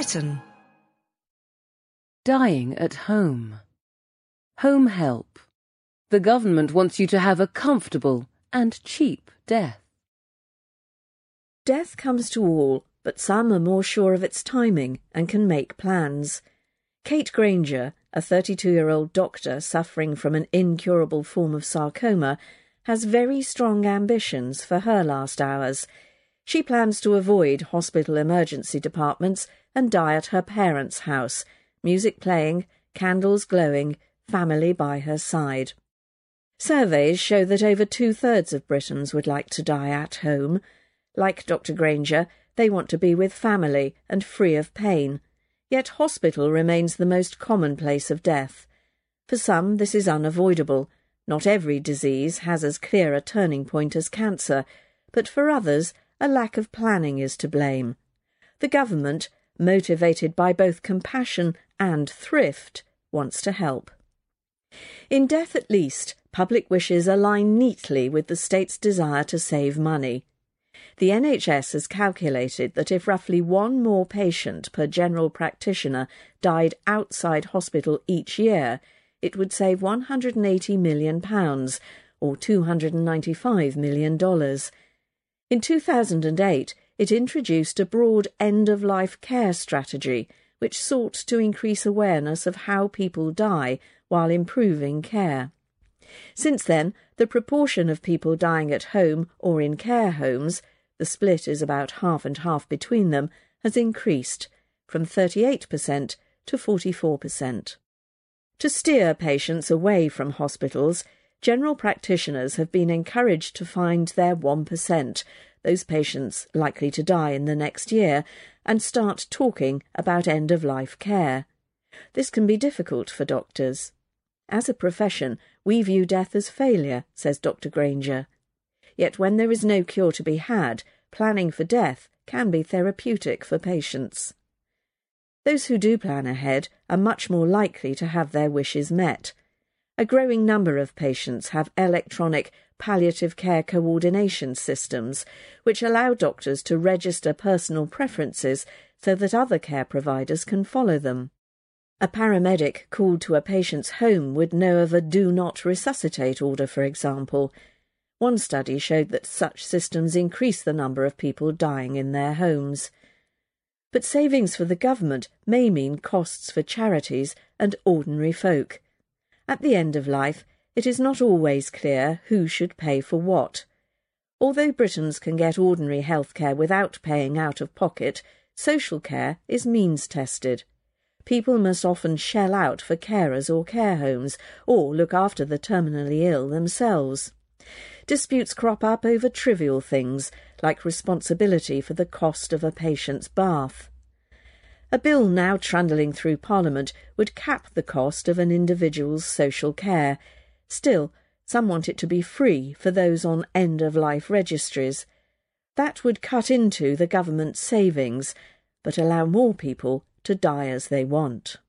Britain. Dying at home. Home help. The government wants you to have a comfortable and cheap death. Death comes to all, but some are more sure of its timing and can make plans. Kate Granger, a 32-year-old doctor suffering from an incurable form of sarcoma, has very strong ambitions for her last hours. She plans to avoid hospital emergency departments and die at her parents' house, music playing, candles glowing, family by her side. Surveys show that over 2/3 of Britons would like to die at home. Like Dr. Granger, they want to be with family and free of pain. Yet hospital remains the most common place of death. For some, this is unavoidable. Not every disease has as clear a turning point as cancer, but for others, a lack of planning is to blame. The government, motivated by both compassion and thrift, wants to help. In death at least, public wishes align neatly with the state's desire to save money. The NHS has calculated that if roughly one more patient per general practitioner died outside hospital each year, it would save £180 million, or $295 million. In 2008, it introduced a broad end-of-life care strategy, which sought to increase awareness of how people die while improving care. Since then, the proportion of people dying at home or in care homes, the split is about half and half between them, has increased from 38% to 44%. To steer patients away from hospitals, general practitioners have been encouraged to find their 1%, those patients likely to die in the next year, and start talking about end-of-life care. This can be difficult for doctors. As a profession, we view death as failure, says Dr. Granger. Yet when there is no cure to be had, planning for death can be therapeutic for patients. Those who do plan ahead are much more likely to have their wishes met. A growing number of patients have electronic palliative care coordination systems, which allow doctors to register personal preferences so that other care providers can follow them. A paramedic called to a patient's home would know of a do not resuscitate order, for example. One study showed that such systems increase the number of people dying in their homes. But savings for the government may mean costs for charities and ordinary folk. At the end of life, it is not always clear who should pay for what. Although Britons can get ordinary health care without paying out of pocket, social care is means-tested. People must often shell out for carers or care homes, or look after the terminally ill themselves. Disputes crop up over trivial things, like responsibility for the cost of a patient's bath. A bill now trundling through Parliament would cap the cost of an individual's social care. Still, some want it to be free for those on end-of-life registries. That would cut into the government's savings, but allow more people to die as they want.